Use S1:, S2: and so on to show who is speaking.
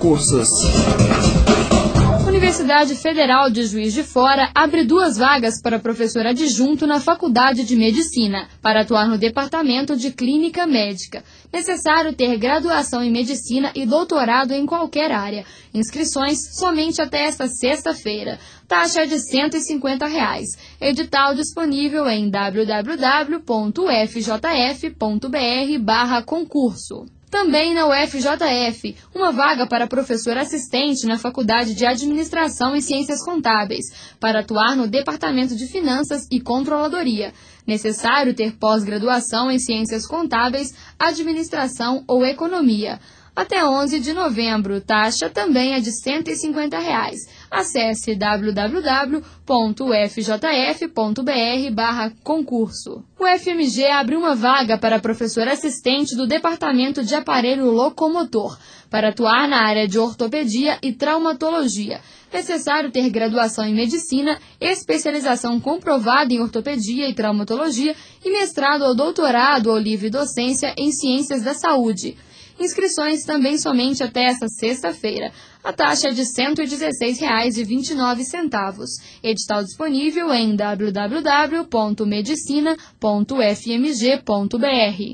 S1: concursos.
S2: Universidade Federal de Juiz de Fora abre 2 vagas para professor adjunto na Faculdade de Medicina, para atuar no Departamento de Clínica Médica. Necessário ter graduação em Medicina e doutorado em qualquer área. Inscrições somente até esta sexta-feira. Taxa de R$ 150. Edital disponível em www.ufjf.br/concurso. Também na UFJF, uma vaga para professor assistente na Faculdade de Administração e Ciências Contábeis, para atuar no Departamento de Finanças e Controladoria. Necessário ter pós-graduação em Ciências Contábeis, Administração ou Economia. Até 11 de novembro, taxa também é de R$ 150. Acesse www.ufjf.br/concurso. O FMG abre uma vaga para professor assistente do Departamento de Aparelho Locomotor, para atuar na área de ortopedia e traumatologia. Necessário ter graduação em medicina, especialização comprovada em ortopedia e traumatologia e mestrado ou doutorado ou livre docência em ciências da saúde. Inscrições também somente até esta sexta-feira. A taxa é de R$ 116,29. Edital disponível em www.medicina.fmg.br.